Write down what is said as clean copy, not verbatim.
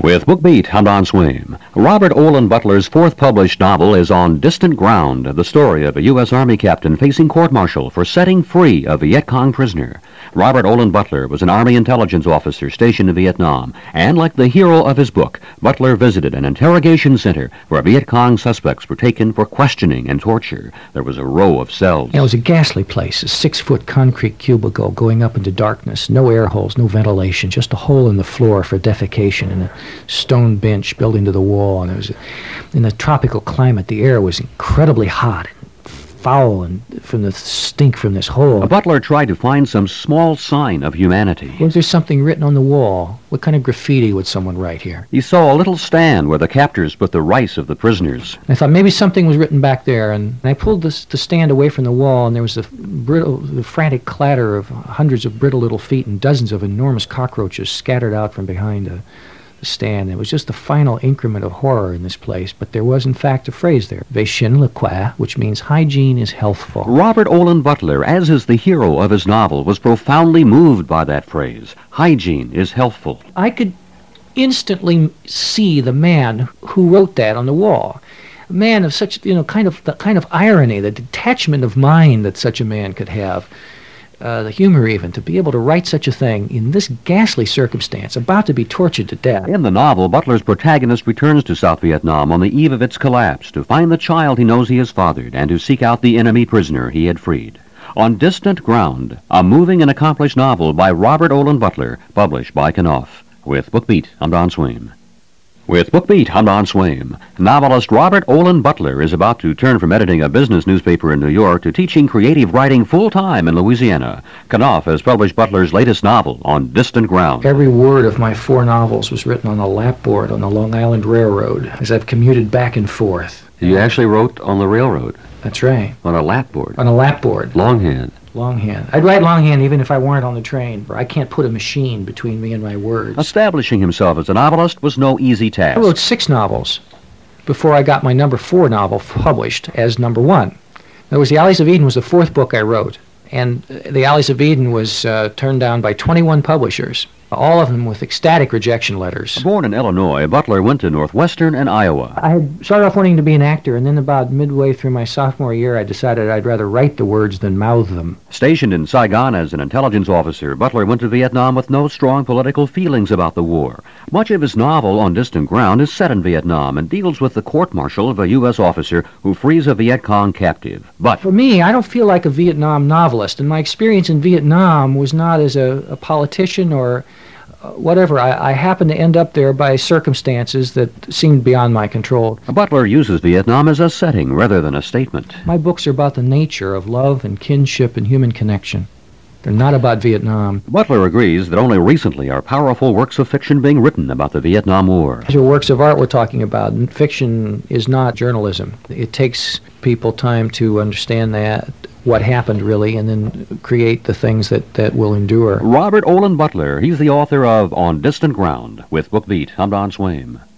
With BookBeat, I'm Don Swaim. Robert Olen Butler's fourth published novel is On Distant Ground, the story of a U.S. Army captain facing court-martial for setting free a Viet Cong prisoner. Robert Olen Butler was an Army intelligence officer stationed in Vietnam, and like the hero of his book, Butler visited an interrogation center where Viet Cong suspects were taken for questioning and torture. There was a row of cells. It was a ghastly place, a 6-foot concrete cubicle going up into darkness, no air holes, no ventilation, just a hole in the floor for defecation and a stone bench built into the wall. And it was in a tropical climate. The air was incredibly hot and foul, and from the stink from this hole. Butler tried to find some small sign of humanity. Was there something written on the wall? What kind of graffiti would someone write here? He saw a little stand where the captors put the rice of the prisoners. I thought maybe something was written back there, and I pulled the stand away from the wall, and there was the frantic clatter of hundreds of brittle little feet and dozens of enormous cockroaches scattered out from behind the stand. It was just the final increment of horror in this place, but there was in fact a phrase there, "Ve Shin Le Qua," which means hygiene is healthful. Robert Olen Butler, as is the hero of his novel, was profoundly moved by that phrase. Hygiene is healthful. I could instantly see the man who wrote that on the wall. A man of such, the kind of irony, the detachment of mind that such a man could have. The humor even, to be able to write such a thing in this ghastly circumstance, about to be tortured to death. In the novel, Butler's protagonist returns to South Vietnam on the eve of its collapse to find the child he knows he has fathered and to seek out the enemy prisoner he had freed. On Distant Ground, a moving and accomplished novel by Robert Olen Butler, published by Knopf. With BookBeat, I'm Don Swaim. With BookBeat, I'm Don Swaim. Novelist Robert Olen Butler is about to turn from editing a business newspaper in New York to teaching creative writing full-time in Louisiana. Knopf has published Butler's latest novel, On Distant Ground. Every word of my 4 novels was written on a lapboard on the Long Island Railroad as I've commuted back and forth. You actually wrote on the railroad? That's right. On a lapboard? On a lapboard. Longhand? Longhand. I'd write longhand even if I weren't on the train. I can't put a machine between me and my words. Establishing himself as a novelist was no easy task. I wrote 6 novels before I got my number 4 novel published as number 1. In other words, The Alleys of Eden was the 4th book I wrote, and The Alleys of Eden was turned down by 21 publishers, all of them with ecstatic rejection letters. Born in Illinois, Butler went to Northwestern and Iowa. I had started off wanting to be an actor, and then about midway through my sophomore year, I decided I'd rather write the words than mouth them. Stationed in Saigon as an intelligence officer, Butler went to Vietnam with no strong political feelings about the war. Much of his novel, On Distant Ground, is set in Vietnam and deals with the court-martial of a U.S. officer who frees a Viet Cong captive. But for me, I don't feel like a Vietnam novelist, and my experience in Vietnam was not as a politician or whatever. I happened to end up there by circumstances that seemed beyond my control. Butler uses Vietnam as a setting rather than a statement. My books are about the nature of love and kinship and human connection. They're not about Vietnam. Butler agrees that only recently are powerful works of fiction being written about the Vietnam War. These are works of art we're talking about, and fiction is not journalism. It takes people time to understand what happened really, and then create the things that will endure. Robert Olen Butler, he's the author of On Distant Ground. With BookBeat, I'm Don Swaim.